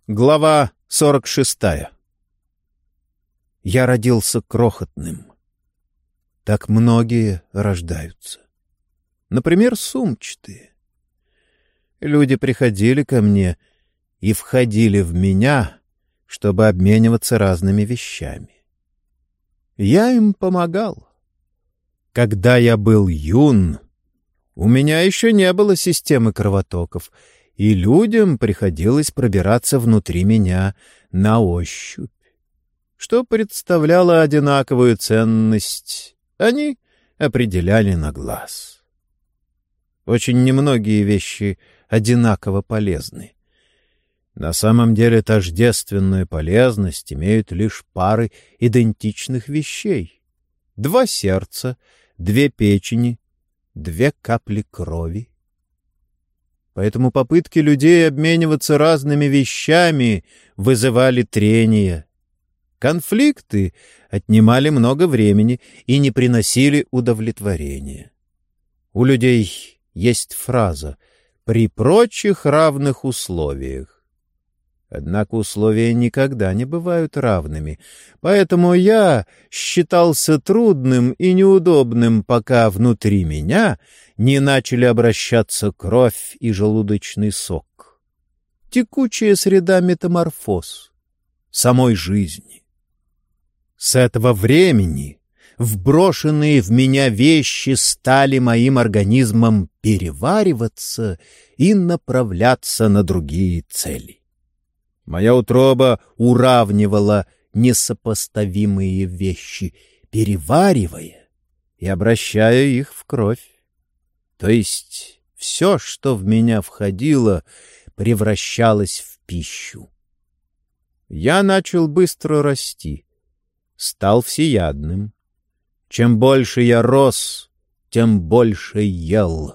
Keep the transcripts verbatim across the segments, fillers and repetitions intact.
Глава сорок шестая. Я родился крохотным. Так многие рождаются. Например, сумчатые. Люди приходили ко мне и входили в меня, чтобы обмениваться разными вещами. Я им помогал. Когда я был юн, у меня еще не было системы кровотоков, и людям приходилось пробираться внутри меня на ощупь, что представляло одинаковую ценность. Они определяли на глаз. Очень немногие вещи одинаково полезны. На самом деле тождественную полезность имеют лишь пары идентичных вещей. Два сердца, две печени, две капли крови. Поэтому попытки людей обмениваться разными вещами вызывали трения. Конфликты отнимали много времени и не приносили удовлетворения. У людей есть фраза «при прочих равных условиях». Однако условия никогда не бывают равными, поэтому я считался трудным и неудобным, пока внутри меня не начали обращаться кровь и желудочный сок. Текучая среда метаморфоз самой жизни. С этого времени вброшенные в меня вещи стали моим организмом перевариваться и направляться на другие цели. Моя утроба уравнивала несопоставимые вещи, переваривая и обращая их в кровь. То есть все, что в меня входило, превращалось в пищу. Я начал быстро расти, стал всеядным. Чем больше я рос, тем больше ел.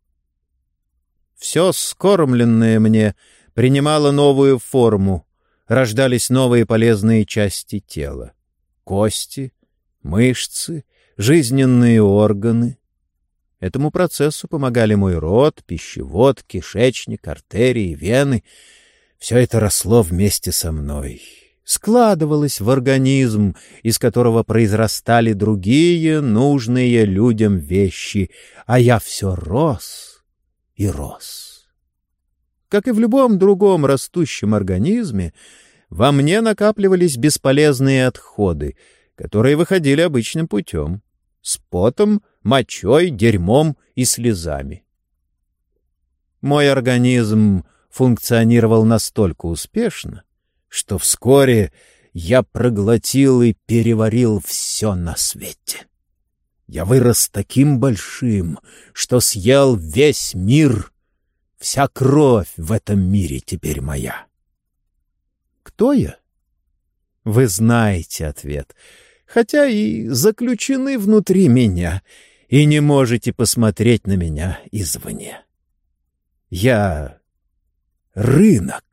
Все скормленное мне принимало новую форму, рождались новые полезные части тела. Кости, мышцы, жизненные органы. Этому процессу помогали мой рот, пищевод, кишечник, артерии, вены. Все это росло вместе со мной, складывалось в организм, из которого произрастали другие нужные людям вещи, а я все рос и рос. Как и в любом другом растущем организме, во мне накапливались бесполезные отходы, которые выходили обычным путем — с потом, мочой, дерьмом и слезами. Мой организм функционировал настолько успешно, что вскоре я проглотил и переварил все на свете. Я вырос таким большим, что съел весь мир. Вся кровь в этом мире теперь моя. Кто я? Вы знаете ответ, хотя и заключены внутри меня, и не можете посмотреть на меня извне. Я рынок.